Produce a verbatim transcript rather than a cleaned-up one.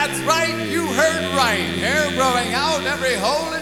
That's right, you heard right. Hair growing out every hole in